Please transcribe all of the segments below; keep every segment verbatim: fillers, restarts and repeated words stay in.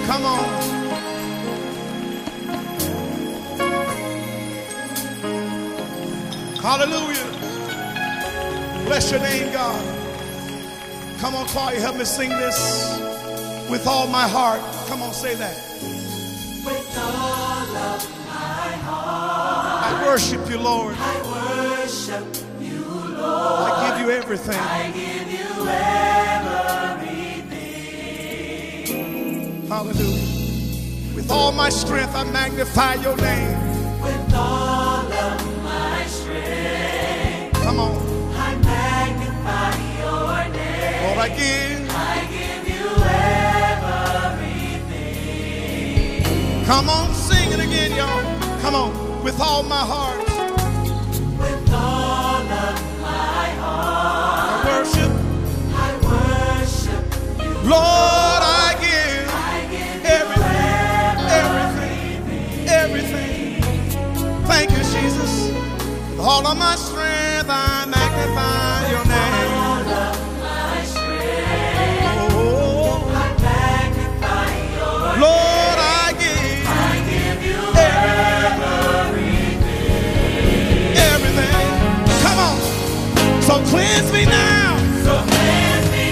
Come on. Hallelujah. Bless your name, God. Come on, choir, help me sing this with all my heart. Come on, say that. With all of my heart, I worship you, Lord. I worship you, Lord. I give you everything. I give you everything. Hallelujah. With all my strength, I magnify your name. With all of my strength, Come on. I magnify your name. Lord, I give. I give you everything. Come on, sing it again, y'all. Come on. With all my heart. With all of my heart, I worship. I worship you, Lord, I give I give everything, you everything, everything. Thank you, Jesus. With all of my strength, I magnify your name. all of my strength. Oh, I magnify your Lord, I give I give you everything. Come on. So cleanse me now so cleanse me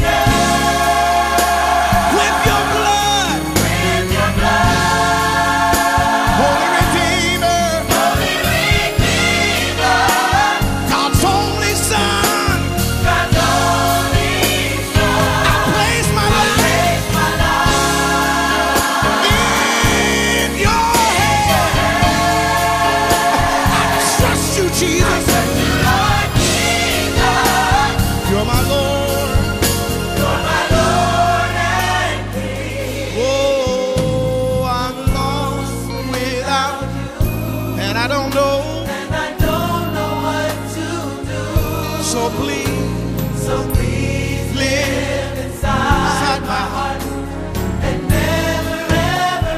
now with your blood, with your blood, Holy Redeemer, Holy Redeemer, God's only Son. God's only Son. I place my life Place my life in your hands. I trust you, Jesus. Lord Jesus, You're my Lord. you're my Lord and King. Oh, I'm lost without you, and I don't know. And I don't know what to do. So please So please live inside my heart and never ever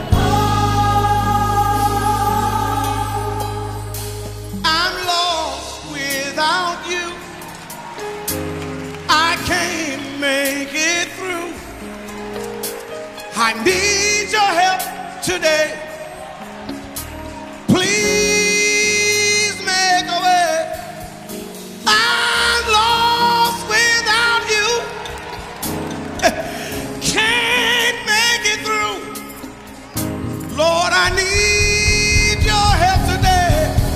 part. I'm lost without you. I can't make it through. I need your help today. Please make a way. I'm lost without you. Can't make it through. Lord, I need your help today.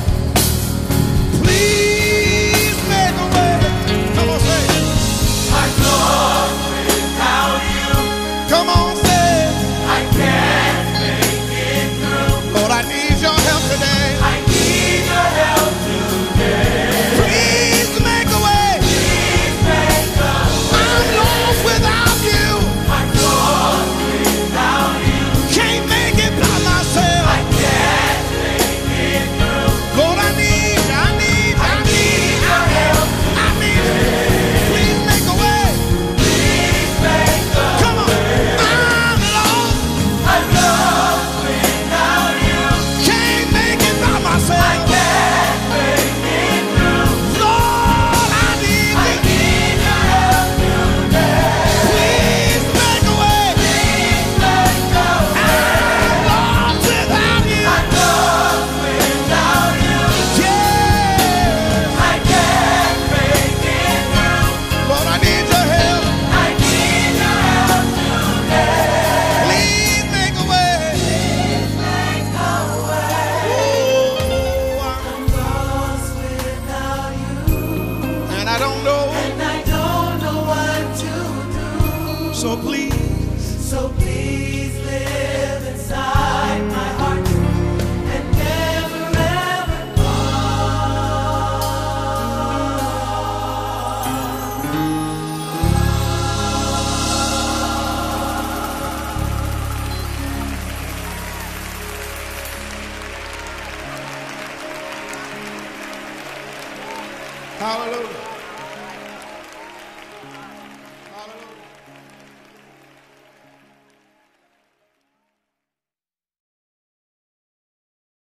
Please make a way. Come on, say it. I'm lost without you. Come on, say it. I can't make it through. Lord, I need your help today. I need your help today. Please make a way. Please make a way. I'm lost without you. I'm lost without you. Can't make it by myself. I can't make it through. Lord, I need, I need, I need, Your help, I need you. Please make a way. please make a Come on. I'm lost. I'm lost without you. Can't make it by I myself. can't make it through. Lord, I need I you. need your help today. Please make a way. Please make a way. I'm lost without you. I'm lost without you. Yeah. I can't make it through. Lord, I need your help. I need your help today. Please make a way. Please make a way. Oh, I'm lost without you. and I don't know. And I don't know what to do. So please, So please live inside my heart and never ever part. hallelujah.